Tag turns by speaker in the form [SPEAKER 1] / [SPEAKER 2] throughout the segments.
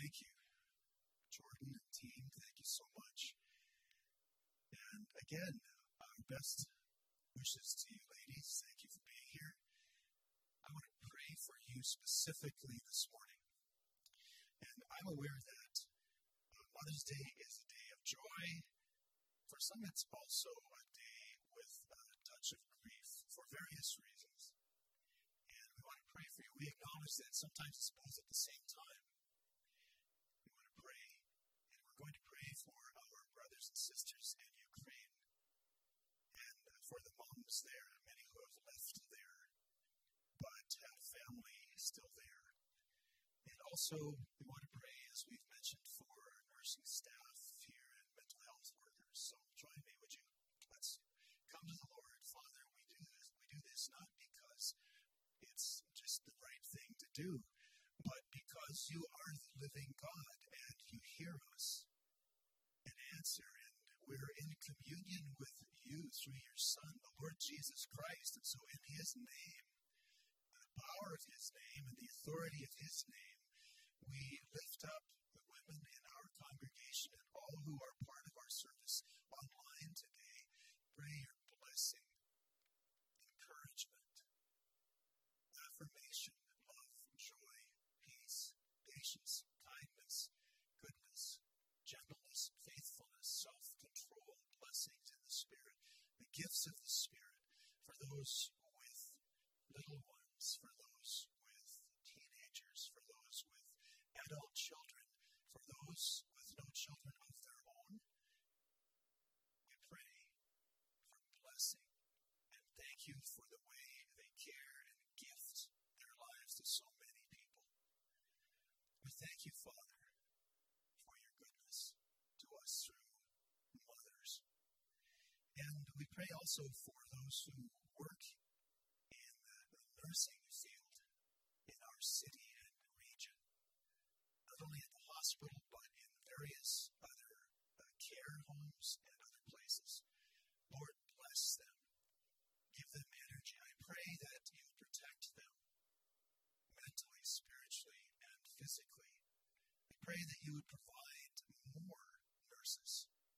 [SPEAKER 1] Thank you, Jordan and team. Thank you so much. And again, our best wishes to you, ladies. Thank you for being here. I want to pray for you specifically this morning. And I'm aware that Mother's Day is a day of joy. For some, it's also a day with a touch of grief for various reasons. And we want to pray for you. We acknowledge that sometimes it's both at the same time. We want to pray, and we're going to pray for our brothers and sisters in Ukraine, and for the moms there, many who have left there, but have family still there. And also, we want to pray, as we've mentioned, for our nursing staff here and mental health workers. So join me, would you? Let's come to the Lord. Father, we do this not because it's just the right thing to do, but because you are the living God and you hear us and answer, and we're in communion with you through your Son, the Lord Jesus Christ. And so in his name, the power of his name and the authority of his name, we lift up the women in our congregation and all who are part of our service online today. Pray your blessing, encouragement, affirmation, love, joy, peace, patience, kindness, goodness, gentleness, faithfulness, self-control, blessings in the Spirit, the gifts of the Spirit for those with little ones, for those with teenagers, for those with adult children, for those with no children of their own. We pray for blessing and thank you for the way they care and gift their lives to so many people. We thank you, Father, for your goodness to us through mothers. And we pray also for those who work in the nursing field in our city and region, not only at the hospital, but in various other care homes and other places. Lord, bless them. Give them energy. I pray that you protect them mentally, spiritually, and physically. I pray that you would provide more nurses.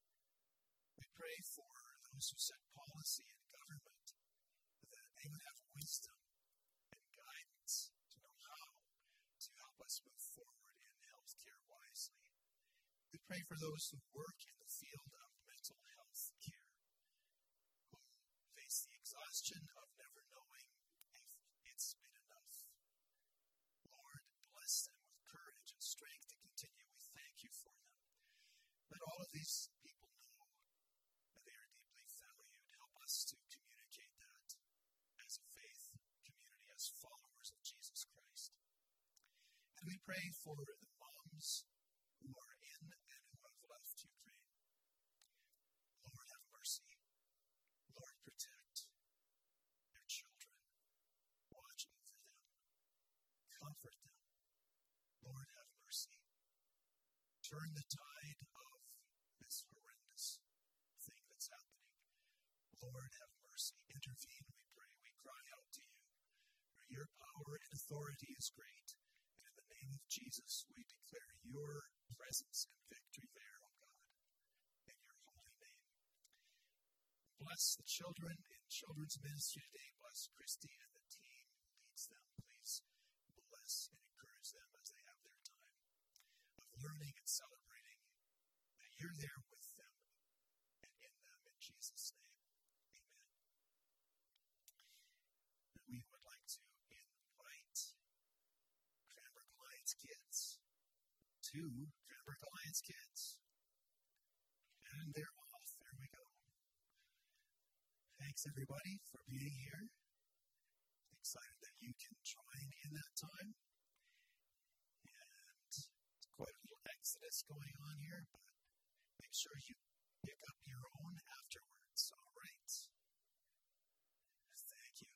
[SPEAKER 1] We pray for those who set policy in government, that they would have wisdom and guidance to know how to help us move forward in healthcare wisely. We pray for those who work in the field of mental health care, who face the exhaustion of never knowing if it's been enough. Lord, bless them with courage and strength to continue. We thank you for them. Let all of these people know that they are deeply valued. Help us to communicate that as a faith community, as followers of Jesus Christ. And we pray for the moms who are in and who have left Ukraine. Lord, have mercy. Lord, protect their children. Watch over them. Comfort them. Lord, have mercy. Turn the tide of this horrendous thing that's happening. Lord, have mercy. Intervene, we pray. We cry out to you. For your power and authority is great. And in the name of Jesus, we declare your presence and victory there, O God, in your holy name. Bless the children in children's ministry today. Bless Christy and the team who leads them. Please bless and encourage them as they have their time of learning and celebrating that you're there with them and in them. In Jesus' name, amen. And we would like to invite Cranbrook Alliance kids to Cranbrook Alliance kids. And they're off. There we go. Thanks, everybody, for being here. Excited that you can join in that time. And it's quite a little exodus going on here, but make sure you pick up your own afterwards. All right. Thank you.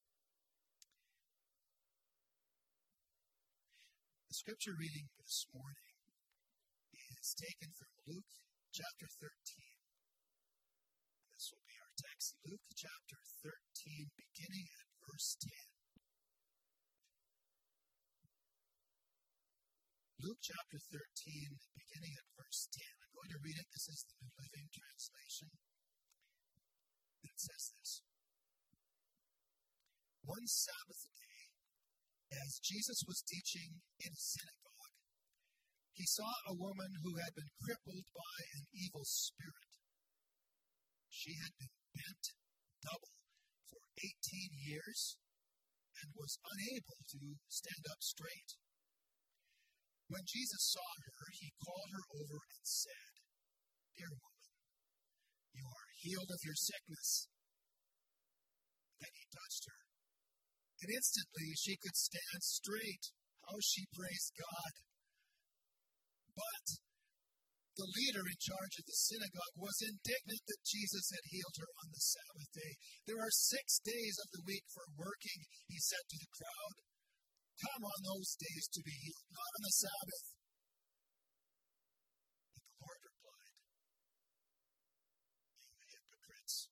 [SPEAKER 1] The scripture reading this morning is taken from Luke chapter 13. This will be our text, Luke chapter 13, beginning at verse 10. Luke chapter 13, beginning at verse 10. I'm going to read it. This is the New Living Translation. It says this. One Sabbath day, as Jesus was teaching in a synagogue, he saw a woman who had been crippled by an evil spirit. She had been bent double for 18 years and was unable to stand up straight. When Jesus saw her, he called her over and said, "Dear woman, you are healed of your sickness." Then he touched her, and instantly she could stand straight. How she praised God. But the leader in charge of the synagogue was indignant that Jesus had healed her on the Sabbath day. "There are 6 days of the week for working," he said to the crowd. "Come on those days to be healed, not on the Sabbath." But the Lord replied, "You hypocrites!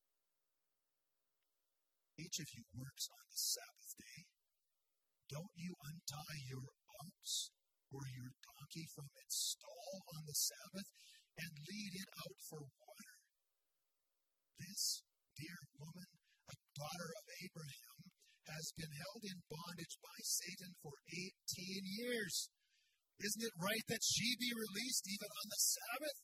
[SPEAKER 1] Each of you works on the Sabbath day. Don't you untie your ox or your donkey from its stall on the Sabbath and lead it out for water? This dear woman, a daughter of Abraham, has been held in bondage by Satan for 18 years. Isn't it right that she be released even on the Sabbath?"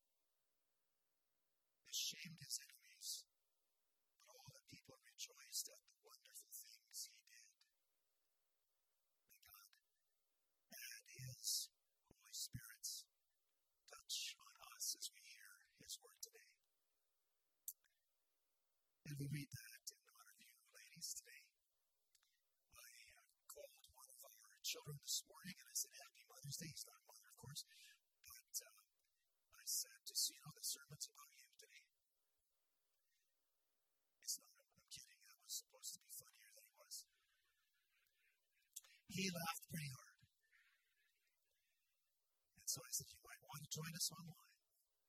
[SPEAKER 1] This shamed his enemies, but all the people rejoiced at the wonderful things he did. May God add His Holy Spirit's touch on us as we hear His word today. And we read that in honor of you, ladies, today. I called one of our children this morning and I said, "Happy Mother's Day." He's not a mother, of course, but I said, "Just so you know, the sermon's about you today." It's not, I'm kidding. That was supposed to be funnier than it was. He laughed pretty hard. And so I said, "You might want to join us online."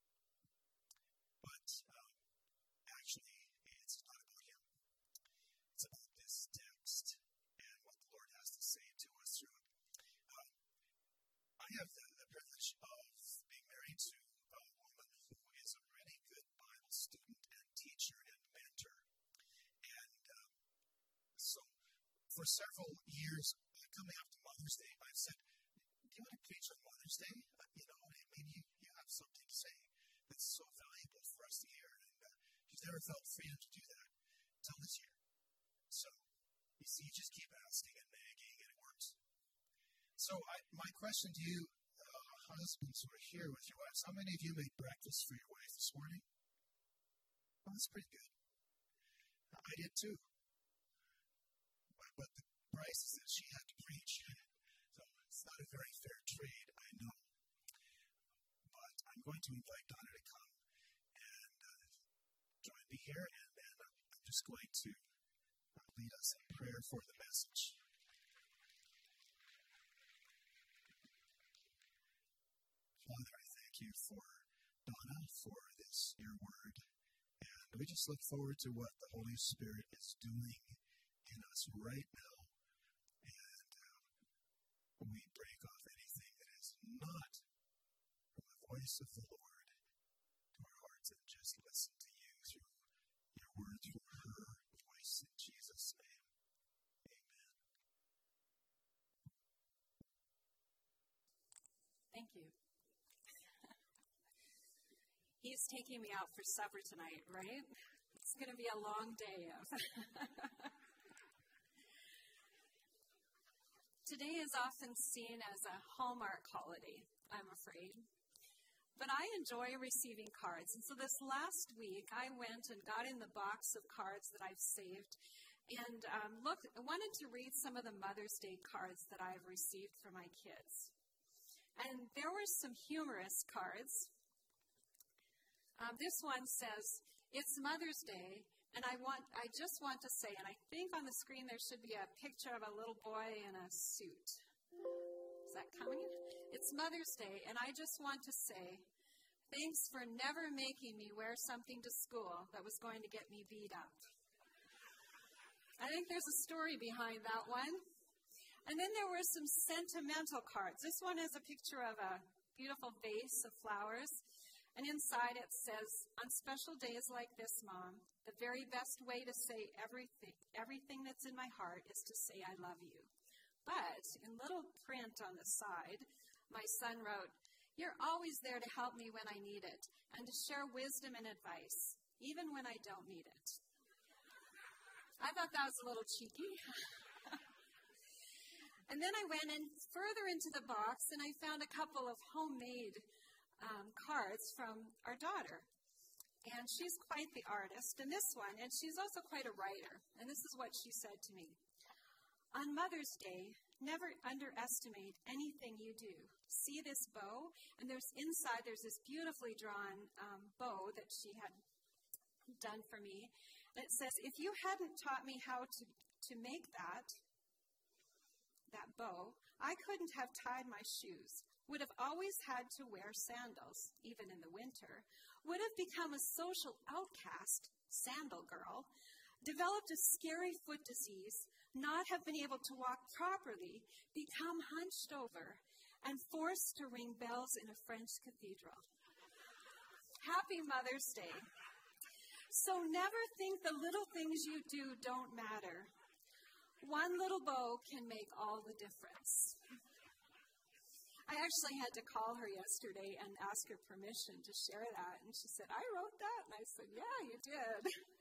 [SPEAKER 1] But actually, it's not about him. It's about this text and what the Lord has to say to us through it. I have the privilege of being married to a woman who is a really good Bible student and teacher and mentor. And so for several years, coming up to Mother's Day, I've said, "Do you want to preach on Mother's Day? You have something to say that's so valuable for us to hear." And she's never felt freedom to do that until this year. So, you see, you just keep asking and nagging, and it works. So, my question to you, husbands who are here with your wives, how many of you made breakfast for your wife this morning? Well, that's pretty good. I did too. But the price is that she had to preach. So, it's not a very fair trade, I know. But I'm going to invite Donna to come and join me here, and then I'm just going to lead us in prayer for the message. Father, I thank you for Donna, for this, your word, and we just look forward to what the Holy Spirit is doing in us right now, and we break off anything that is not from the voice of the Lord to our hearts and just listen to you through your word, through her voice, in Jesus' name. Amen.
[SPEAKER 2] Thank you. He's taking me out for supper tonight, right? It's going to be a long day. Today is often seen as a Hallmark holiday, I'm afraid. But I enjoy receiving cards. And so this last week, I went and got in the box of cards that I've saved and I wanted to read some of the Mother's Day cards that I've received for my kids. And there were some humorous cards. This one says, "It's Mother's Day, and I just want to say," and I think on the screen there should be a picture of a little boy in a suit. Is that coming? "It's Mother's Day, and I just want to say, thanks for never making me wear something to school that was going to get me beat up." I think there's a story behind that one. And then there were some sentimental cards. This one has a picture of a beautiful vase of flowers. And inside it says, on special days like this, Mom, the very best way to say everything that's in my heart is to say I love you. But in little print on the side, my son wrote, you're always there to help me when I need it and to share wisdom and advice, even when I don't need it. I thought that was a little cheeky. And then I went in further into the box and I found a couple of homemade cards from our daughter. And she's quite the artist. And this one, and she's also quite a writer. And this is what she said to me. On Mother's Day, never underestimate anything you do. See this bow? And there's this beautifully drawn bow that she had done for me. And it says, if you hadn't taught me how to make that bow, I couldn't have tied my shoes, would have always had to wear sandals, even in the winter, would have become a social outcast, sandal girl, developed a scary foot disease, not have been able to walk properly, become hunched over, and forced to ring bells in a French cathedral. Happy Mother's Day. So never think the little things you do don't matter. One little bow can make all the difference. I actually had to call her yesterday and ask her permission to share that. And she said, I wrote that. And I said, yeah, you did.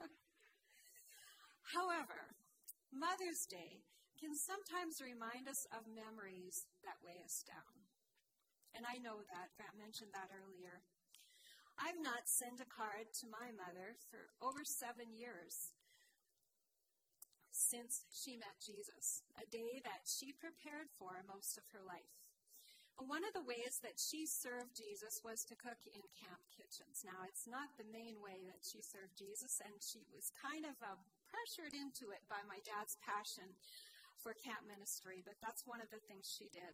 [SPEAKER 2] However, Mother's Day can sometimes remind us of memories that weigh us down. And I know that. Grant mentioned that earlier. I've not sent a card to my mother for over 7 years since she met Jesus, a day that she prepared for most of her life. One of the ways that she served Jesus was to cook in camp kitchens. Now, it's not the main way that she served Jesus, and she was kind of pressured into it by my dad's passion for camp ministry, but that's one of the things she did.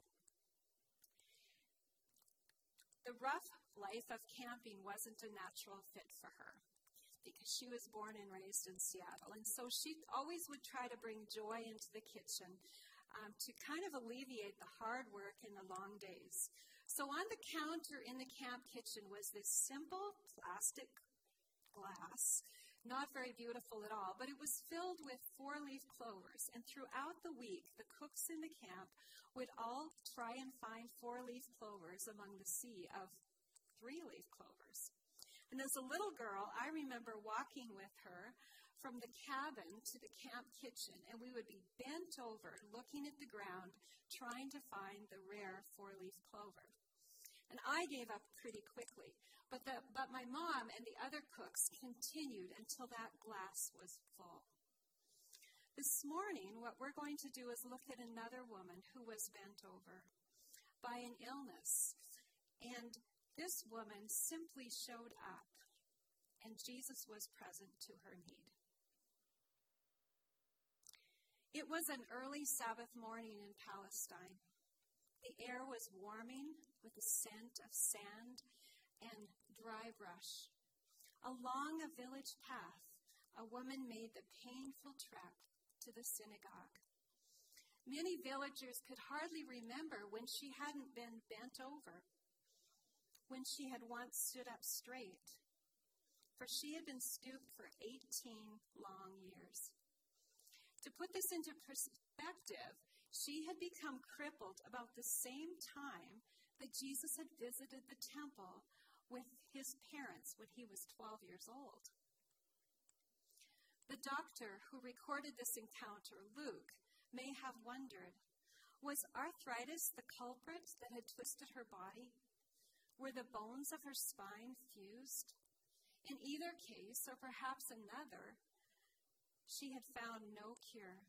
[SPEAKER 2] The rough life of camping wasn't a natural fit for her because she was born and raised in Seattle, and so she always would try to bring joy into the kitchen to kind of alleviate the hard work and the long days. So on the counter in the camp kitchen was this simple plastic glass, not very beautiful at all, but it was filled with 4-leaf clovers. And throughout the week, the cooks in the camp would all try and find 4-leaf clovers among the sea of 3-leaf clovers. And as a little girl, I remember walking with her from the cabin to the camp kitchen, and we would be bent over, looking at the ground, trying to find the rare 4-leaf clover. And I gave up pretty quickly, but my mom and the other cooks continued until that glass was full. This morning, what we're going to do is look at another woman who was bent over by an illness, and this woman simply showed up, and Jesus was present to her need. It was an early Sabbath morning in Palestine. The air was warming with the scent of sand and dry brush. Along a village path, a woman made the painful trek to the synagogue. Many villagers could hardly remember when she hadn't been bent over, when she had once stood up straight, for she had been stooped for 18 long years. To put this into perspective, she had become crippled about the same time that Jesus had visited the temple with his parents when he was 12 years old. The doctor who recorded this encounter, Luke, may have wondered, was arthritis the culprit that had twisted her body? Were the bones of her spine fused? In either case, or perhaps another, she had found no cure.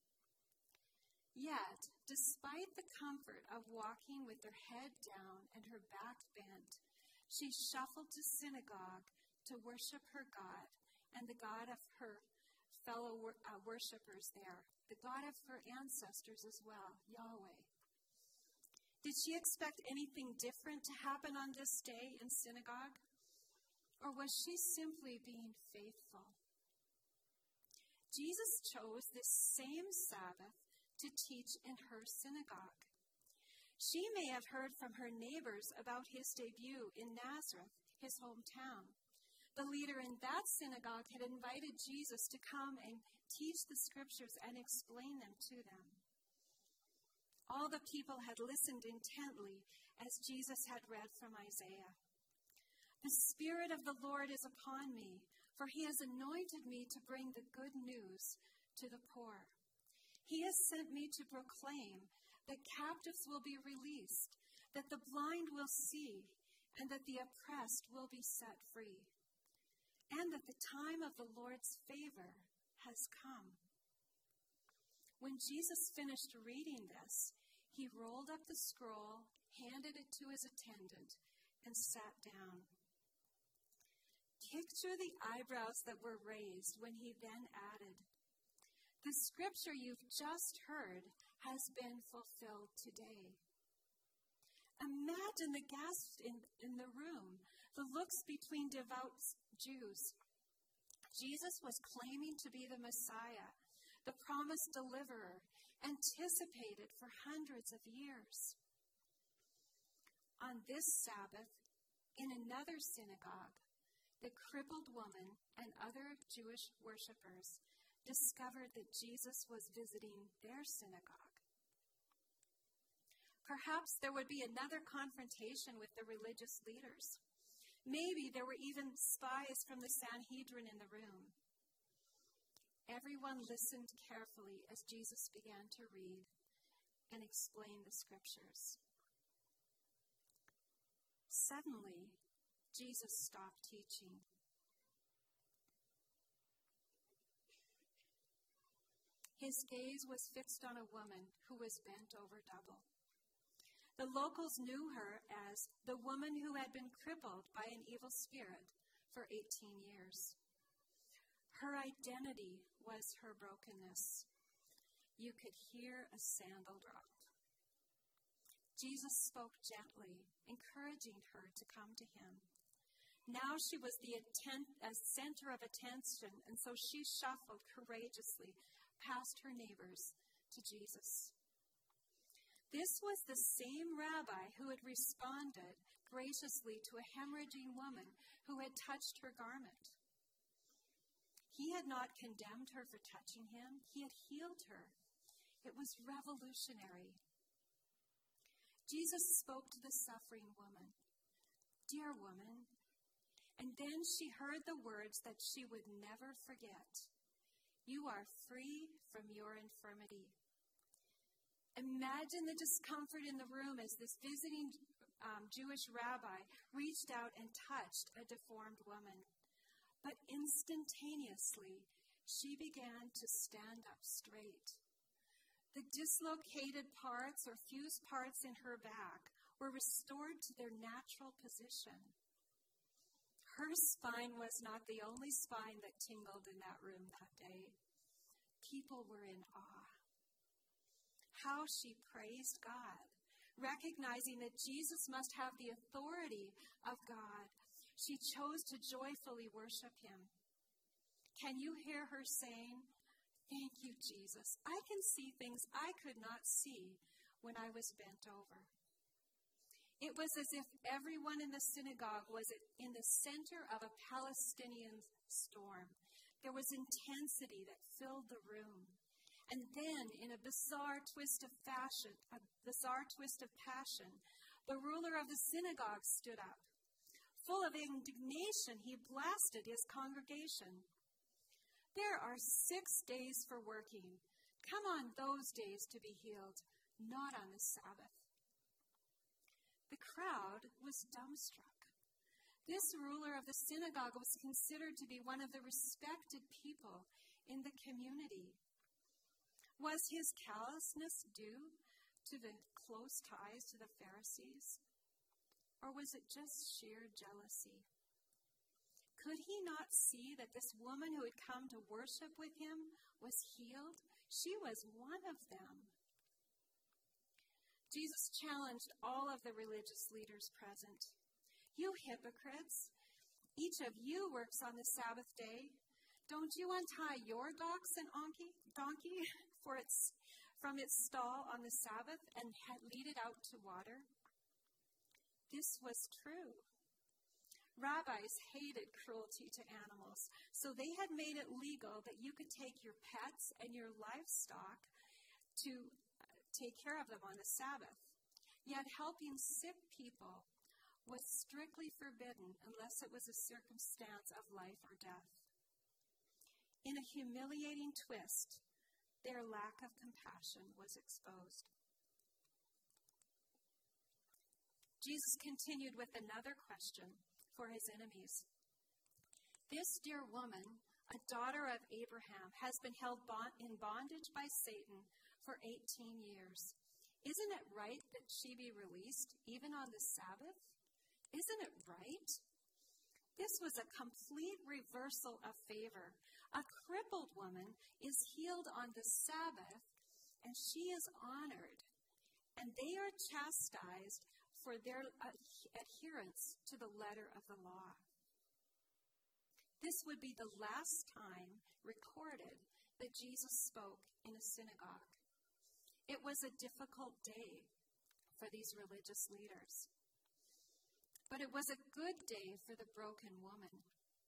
[SPEAKER 2] Yet, despite the comfort of walking with her head down and her back bent, she shuffled to synagogue to worship her God and the God of her fellow worshipers there, the God of her ancestors as well, Yahweh. Did she expect anything different to happen on this day in synagogue? Or was she simply being faithful? Jesus chose this same Sabbath to teach in her synagogue. She may have heard from her neighbors about his debut in Nazareth, his hometown. The leader in that synagogue had invited Jesus to come and teach the scriptures and explain them to them. All the people had listened intently as Jesus had read from Isaiah. The Spirit of the Lord is upon me, for he has anointed me to bring the good news to the poor. He has sent me to proclaim that captives will be released, that the blind will see, and that the oppressed will be set free, and that the time of the Lord's favor has come. When Jesus finished reading this, he rolled up the scroll, handed it to his attendant, and sat down. Picture the eyebrows that were raised when he then added, "The scripture you've just heard has been fulfilled today." Imagine the gasps in the room, the looks between devout Jews. Jesus was claiming to be the Messiah, the promised deliverer, anticipated for hundreds of years. On this Sabbath, in another synagogue, the crippled woman and other Jewish worshippers discovered that Jesus was visiting their synagogue. Perhaps there would be another confrontation with the religious leaders. Maybe there were even spies from the Sanhedrin in the room. Everyone listened carefully as Jesus began to read and explain the scriptures. Suddenly, Jesus stopped teaching. His gaze was fixed on a woman who was bent over double. The locals knew her as the woman who had been crippled by an evil spirit for 18 years. Her identity was her brokenness. You could hear a sandal drop. Jesus spoke gently, encouraging her to come to him. Now she was the center of attention, and so she shuffled courageously past her neighbors to Jesus. This was the same rabbi who had responded graciously to a hemorrhaging woman who had touched her garment. He had not condemned her for touching him. He had healed her. It was revolutionary. Jesus spoke to the suffering woman, "Dear woman," and then she heard the words that she would never forget. "You are free from your infirmity." Imagine the discomfort in the room as this visiting Jewish rabbi reached out and touched a deformed woman. But instantaneously, she began to stand up straight. The dislocated parts or fused parts in her back were restored to their natural position. Her spine was not the only spine that tingled in that room that day. People were in awe. How she praised God, recognizing that Jesus must have the authority of God. She chose to joyfully worship him. Can you hear her saying, "Thank you, Jesus. I can see things I could not see when I was bent over." It was as if everyone in the synagogue was in the center of a Palestinian storm. There was intensity that filled the room. And then, in a bizarre twist of passion, the ruler of the synagogue stood up. Full of indignation, he blasted his congregation. "There are 6 days for working. Come on those days to be healed, not on the Sabbath." The crowd was dumbstruck. This ruler of the synagogue was considered to be one of the respected people in the community. Was his callousness due to the close ties to the Pharisees? Or was it just sheer jealousy? Could he not see that this woman who had come to worship with him was healed? She was one of them. Jesus challenged all of the religious leaders present. "You hypocrites! Each of you works on the Sabbath day. Don't you untie your ox and donkey? For from its stall on the Sabbath and lead it out to water? This was true. Rabbis hated cruelty to animals, so they had made it legal that you could take your pets and your livestock to take care of them on the Sabbath. Yet helping sick people was strictly forbidden unless it was a circumstance of life or death. In a humiliating twist, their lack of compassion was exposed. Jesus continued with another question for his enemies. This dear woman, a daughter of Abraham, has been held in bondage by Satan for 18 years. Isn't it right that she be released even on the Sabbath? Isn't it right? This was a complete reversal of favor. A crippled woman is healed on the Sabbath, and she is honored, and they are chastised for their adherence to the letter of the law. This would be the last time recorded that Jesus spoke in a synagogue. It was a difficult day for these religious leaders, but it was a good day for the broken woman.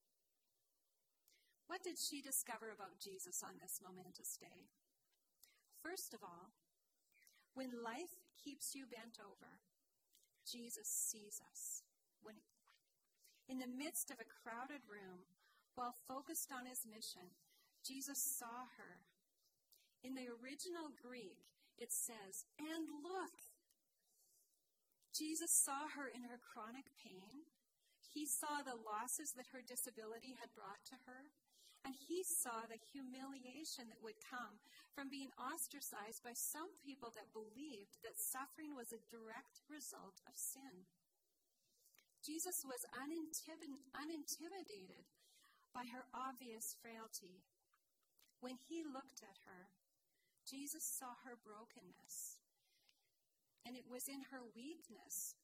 [SPEAKER 2] What did she discover about Jesus on this momentous day? First of all, when life keeps you bent over, Jesus sees us. In the midst of a crowded room, while focused on his mission, Jesus saw her. In the original Greek, it says, "And look." Jesus saw her in her chronic pain. He saw the losses that her disability had brought to her. And he saw the humiliation that would come from being ostracized by some people that believed that suffering was a direct result of sin. Jesus was unintimidated by her obvious frailty. When he looked at her, Jesus saw her brokenness. And it was her weakness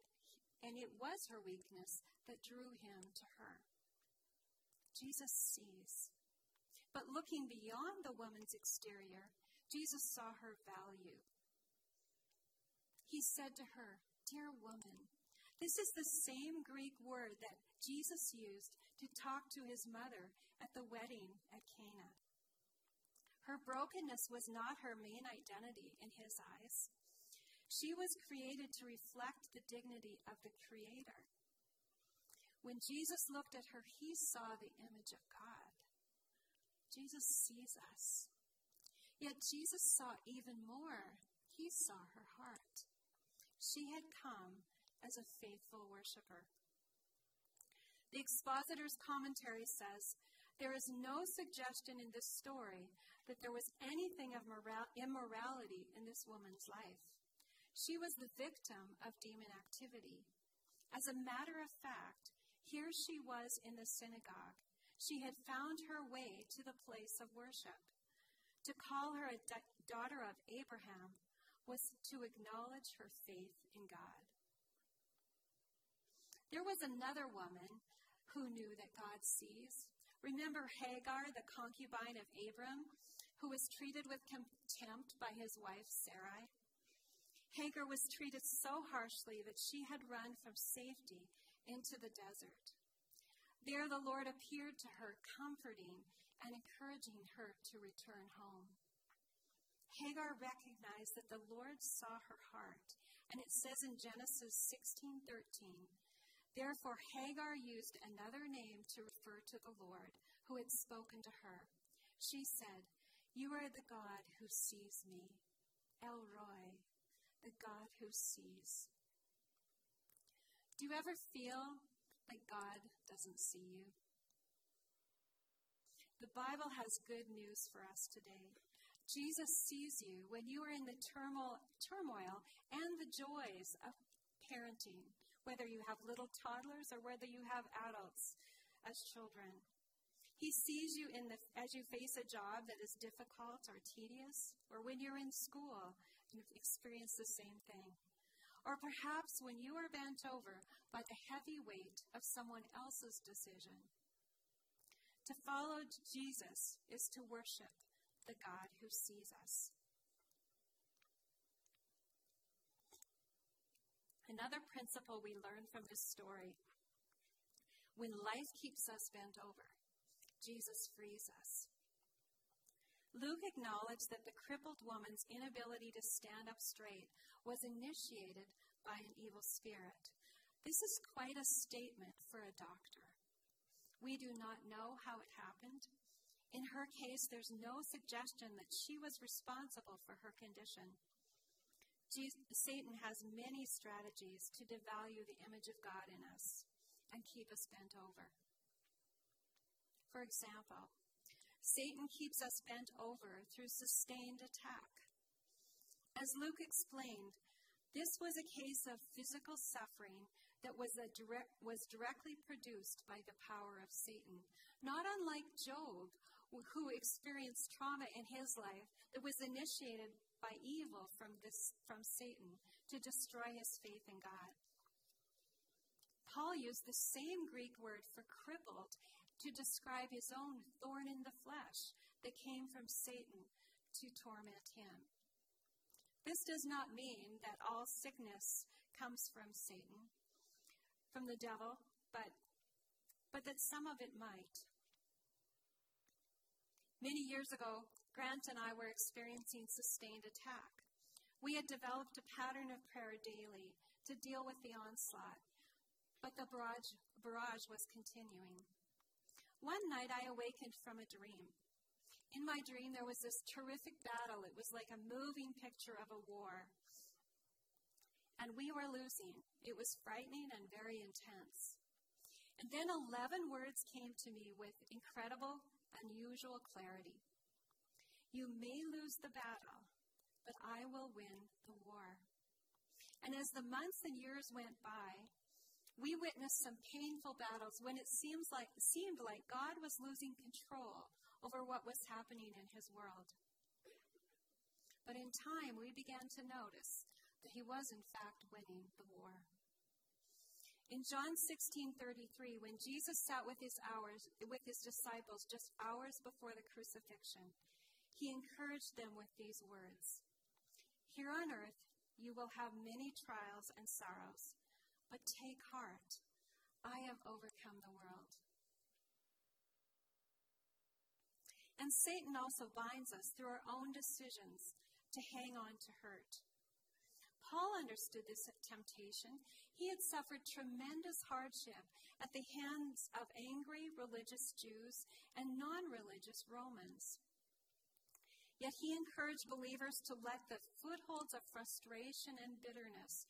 [SPEAKER 2] that drew him to her. Jesus sees. But looking beyond the woman's exterior, Jesus saw her value. He said to her, "Dear woman," this is the same Greek word that Jesus used to talk to his mother at the wedding at Cana. Her brokenness was not her main identity in his eyes. She was created to reflect the dignity of the Creator. When Jesus looked at her, he saw the image of God. Jesus sees us. Yet Jesus saw even more. He saw her heart. She had come as a faithful worshiper. The Expositor's commentary says, there is no suggestion in this story that there was anything of immorality in this woman's life. She was the victim of demon activity. As a matter of fact, here she was in the synagogue. She had found her way to the place of worship. To call her a daughter of Abraham was to acknowledge her faith in God. There was another woman who knew that God sees. Remember Hagar, the concubine of Abram, who was treated with contempt by his wife Sarai? Hagar was treated so harshly that she had run from safety into the desert. There the Lord appeared to her, comforting and encouraging her to return home. Hagar recognized that the Lord saw her heart, and it says in Genesis 16:13, therefore Hagar used another name to refer to the Lord, who had spoken to her. She said, "You are the God who sees me, El Roi, the God who sees." Do you ever feel like God doesn't see you? The Bible has good news for us today. Jesus sees you when you are in the turmoil and the joys of parenting, whether you have little toddlers or whether you have adults as children. He sees you as you face a job that is difficult or tedious, or when you're in school and you experience the same thing. Or perhaps when you are bent over by the heavy weight of someone else's decision. To follow Jesus is to worship the God who sees us. Another principle we learn from this story: when life keeps us bent over, Jesus frees us. Luke acknowledged that the crippled woman's inability to stand up straight was initiated by an evil spirit. This is quite a statement for a doctor. We do not know how it happened. In her case, there's no suggestion that she was responsible for her condition. Satan has many strategies to devalue the image of God in us and keep us bent over. For example, Satan keeps us bent over through sustained attack. As Luke explained, this was a case of physical suffering that was directly produced by the power of Satan, not unlike Job, who experienced trauma in his life that was initiated by evil from Satan to destroy his faith in God. Paul used the same Greek word for crippled to describe his own thorn in the flesh that came from Satan to torment him. This does not mean that all sickness comes from Satan, from the devil, but that some of it might. Many years ago, Grant and I were experiencing sustained attack. We had developed a pattern of prayer daily to deal with the onslaught, but the barrage was continuing. One night I awakened from a dream. In my dream there was this terrific battle. It was like a moving picture of a war. And we were losing. It was frightening and very intense. And then 11 words came to me with incredible, unusual clarity. You may lose the battle, but I will win the war. And as the months and years went by, we witnessed some painful battles when it seemed like God was losing control over what was happening in his world. But in time, we began to notice that he was in fact winning the war. In John 16:33, when Jesus sat with his disciples just hours before the crucifixion, he encouraged them with these words: "Here on earth you will have many trials and sorrows, but take heart, I have overcome the world." And Satan also binds us through our own decisions to hang on to hurt. Paul understood this temptation. He had suffered tremendous hardship at the hands of angry religious Jews and non-religious Romans. Yet he encouraged believers to let the footholds of frustration and bitterness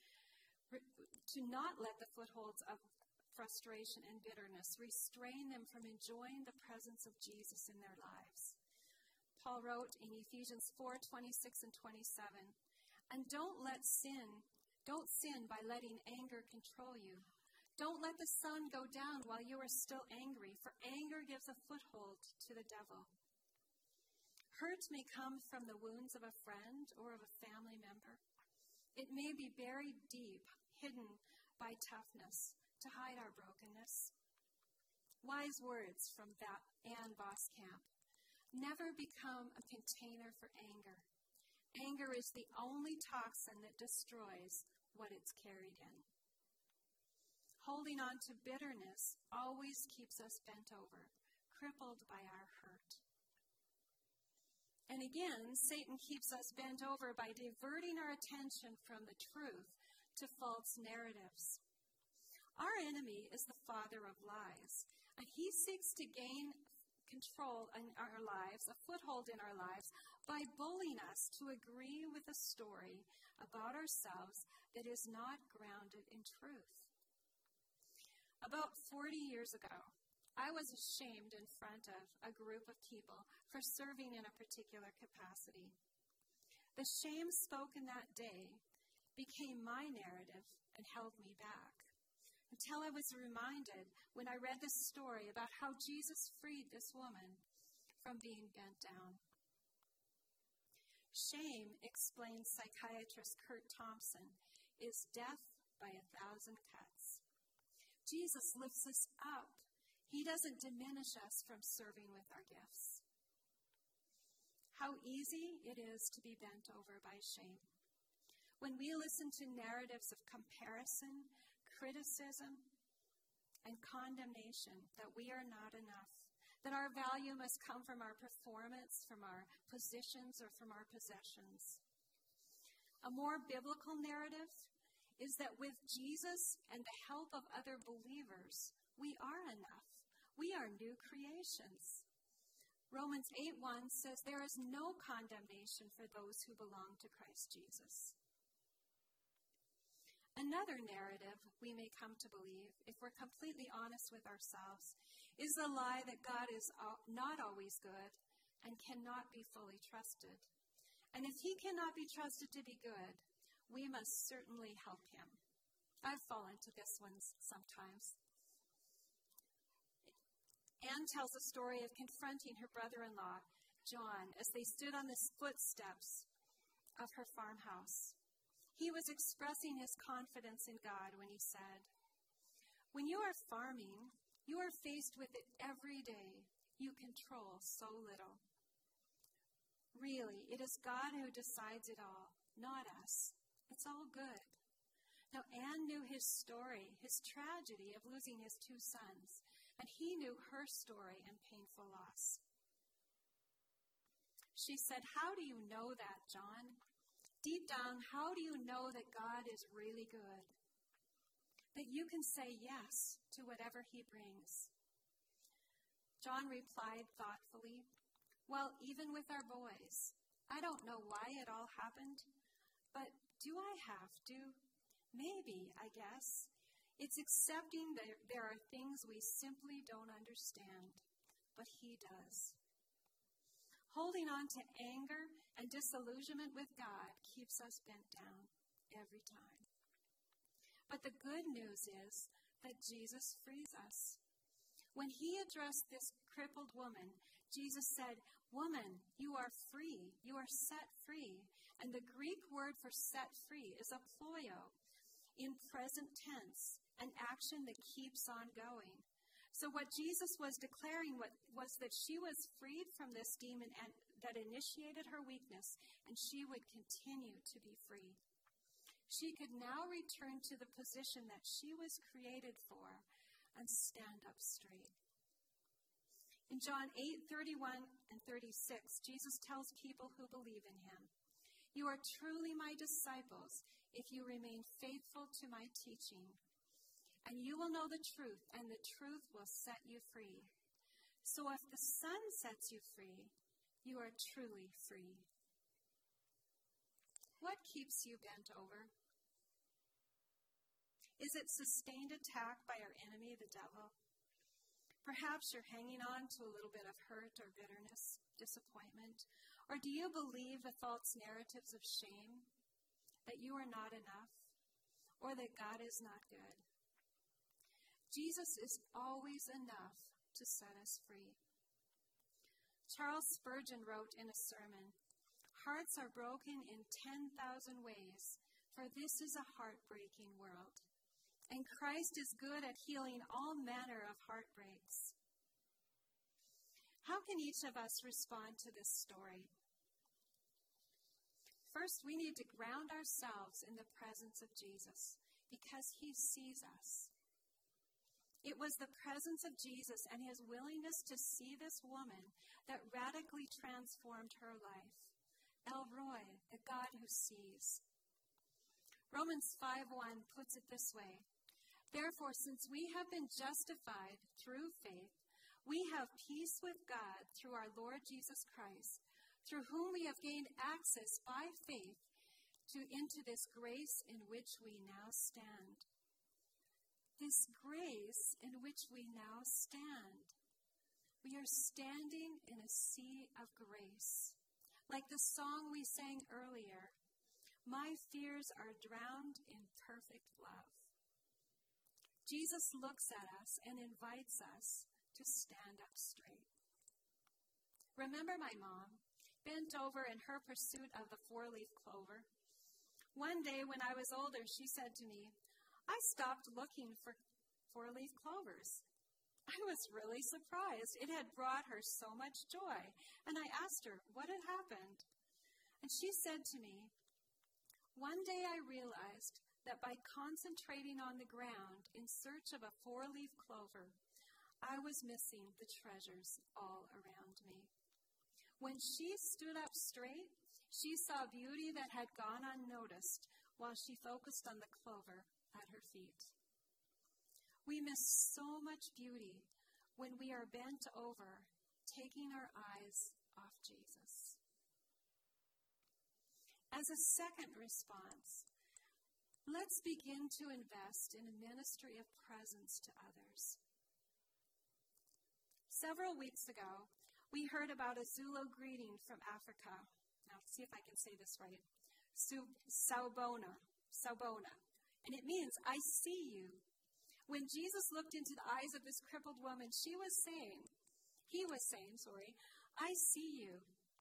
[SPEAKER 2] restrain them from enjoying the presence of Jesus in their lives. Paul wrote in Ephesians 4:26 and 27, "And don't sin by letting anger control you. Don't let the sun go down while you are still angry, for anger gives a foothold to the devil. Hurt may come from the wounds of a friend or of a family member. It may be buried deep, hidden by toughness, to hide our brokenness." Wise words from Ann Voskamp. Never become a container for anger. Anger is the only toxin that destroys what it's carried in. Holding on to bitterness always keeps us bent over, crippled by our hurt. And again, Satan keeps us bent over by diverting our attention from the truth to false narratives. Our enemy is the father of lies, and he seeks to gain control in our lives, a foothold in our lives, by bullying us to agree with a story about ourselves that is not grounded in truth. About 40 years ago, I was ashamed in front of a group of people for serving in a particular capacity. The shame spoken that day became my narrative and held me back, until I was reminded when I read this story about how Jesus freed this woman from being bent down. Shame, explains psychiatrist Kurt Thompson, is death by 1,000 cuts. Jesus lifts us up. He doesn't diminish us from serving with our gifts. How easy it is to be bent over by shame. when we listen to narratives of comparison, criticism, and condemnation, that we are not enough, that our value must come from our performance, from our positions, or from our possessions. A more biblical narrative is that with Jesus and the help of other believers, we are enough. We are new creations. Romans 8:1 says there is no condemnation for those who belong to Christ Jesus. Another narrative we may come to believe, if we're completely honest with ourselves, is the lie that God is not always good and cannot be fully trusted. And if he cannot be trusted to be good, we must certainly help him. I've fallen to this one sometimes. Anne tells a story of confronting her brother-in-law, John, as they stood on the footsteps of her farmhouse. He was expressing his confidence in God when he said, "When you are farming, you are faced with it every day. You control so little. Really, it is God who decides it all, not us. It's all good." Now, Anne knew his story, his tragedy of losing his 2 sons, and he knew her story and painful loss. She said, "How do you know that, John? Deep down, how do you know that God is really good? That you can say yes to whatever he brings?" John replied thoughtfully, "Well, even with our boys, I don't know why it all happened, but do I have to? Maybe, I guess. It's accepting that there are things we simply don't understand, but he does. Holding on to anger and disillusionment with God keeps us bent down every time. But the good news is that Jesus frees us. When he addressed this crippled woman, Jesus said, 'Woman, you are free. You are set free.' And the Greek word for set free is aploio, in present tense, an action that keeps on going. So what Jesus was declaring was that she was freed from this demon and that initiated her weakness, and she would continue to be free. She could now return to the position that she was created for and stand up straight. In John 8:31 and 36, Jesus tells people who believe in him, "You are truly my disciples if you remain faithful to my teaching. And you will know the truth, and the truth will set you free. So if the Son sets you free, you are truly free." What keeps you bent over? Is it sustained attack by our enemy, the devil? Perhaps you're hanging on to a little bit of hurt or bitterness, disappointment. Or do you believe the false narratives of shame, that you are not enough, or that God is not good? Jesus is always enough to set us free. Charles Spurgeon wrote in a sermon, "Hearts are broken in 10,000 ways, for this is a heartbreaking world. And Christ is good at healing all manner of heartbreaks." How can each of us respond to this story? First, we need to ground ourselves in the presence of Jesus because he sees us. It was the presence of Jesus and his willingness to see this woman that radically transformed her life. El Roi, the God who sees. Romans 5:1 puts it this way, "Therefore, since we have been justified through faith, we have peace with God through our Lord Jesus Christ, through whom we have gained access by faith into this grace in which we now stand." This grace in which we now stand. We are standing in a sea of grace. Like the song we sang earlier, "My fears are drowned in perfect love." Jesus looks at us and invites us to stand up straight. Remember my mom, bent over in her pursuit of the 4-leaf clover. One day when I was older, she said to me, "I stopped looking for 4-leaf clovers." I was really surprised. It had brought her so much joy. And I asked her what had happened. And she said to me, One day I realized that by concentrating on the ground in search of a 4-leaf clover, I was missing the treasures all around me. When she stood up straight, she saw beauty that had gone unnoticed while she focused on the clover at her feet. We miss so much beauty when we are bent over, taking our eyes off Jesus. As a second response, let's begin to invest in a ministry of presence to others. Several weeks ago, we heard about a Zulu greeting from Africa. Now, see if I can say this right. Sawubona. And it means, I see you. When Jesus looked into the eyes of this crippled woman, he was saying, I see you.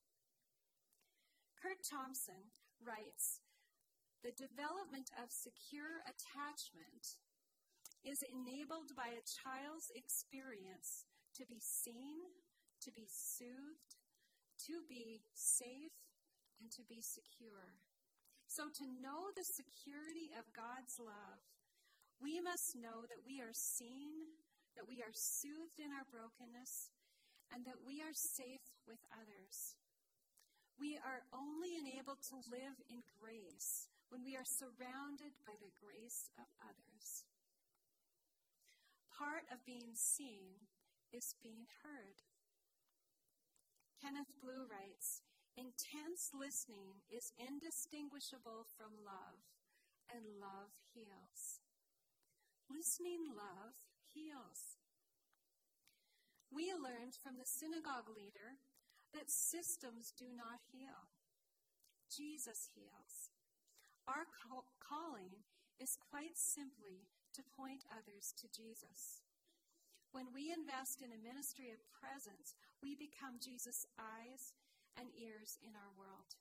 [SPEAKER 2] Kurt Thompson writes, the development of secure attachment is enabled by a child's experience to be seen, to be soothed, to be safe, and to be secure. So to know the security of God's love, we must know that we are seen, that we are soothed in our brokenness, and that we are safe with others. We are only enabled to live in grace when we are surrounded by the grace of others. Part of being seen is being heard. Kenneth Blue writes, intense listening is indistinguishable from love, and love heals. Listening love heals. We learned from the synagogue leader that systems do not heal. Jesus heals. Our calling is quite simply to point others to Jesus. When we invest in a ministry of presence, we become Jesus' eyes and ears in our world.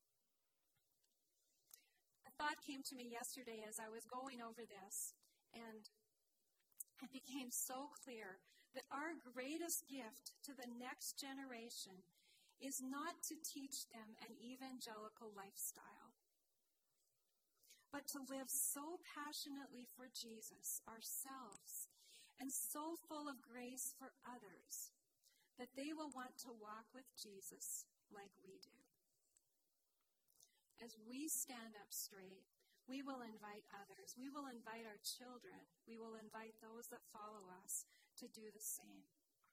[SPEAKER 2] A thought came to me yesterday as I was going over this, and it became so clear that our greatest gift to the next generation is not to teach them an evangelical lifestyle, but to live so passionately for Jesus ourselves and so full of grace for others that they will want to walk with Jesus like we do. As we stand up straight, we will invite others. We will invite our children. We will invite those that follow us to do the same.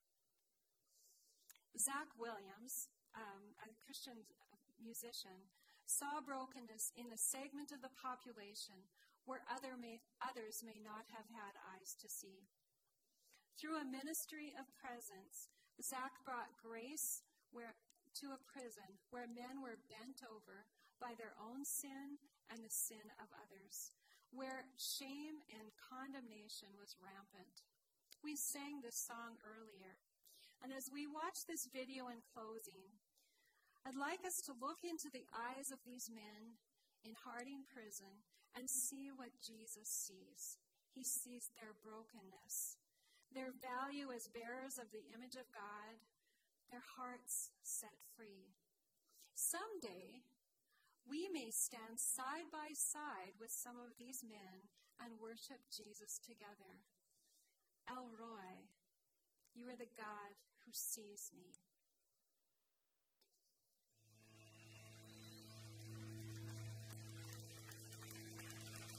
[SPEAKER 2] Zach Williams, a Christian musician, saw brokenness in the segment of the population where others may not have had eyes to see. Through a ministry of presence, Zach brought grace to a prison where men were bent over by their own sin and the sin of others, where shame and condemnation was rampant. We sang this song earlier, and as we watch this video in closing, I'd like us to look into the eyes of these men in Harding Prison and see what Jesus sees. He sees their brokenness, their value as bearers of the image of God, their hearts set free. Someday, we may stand side by side with some of these men and worship Jesus together. El Roi, you are the God who sees me.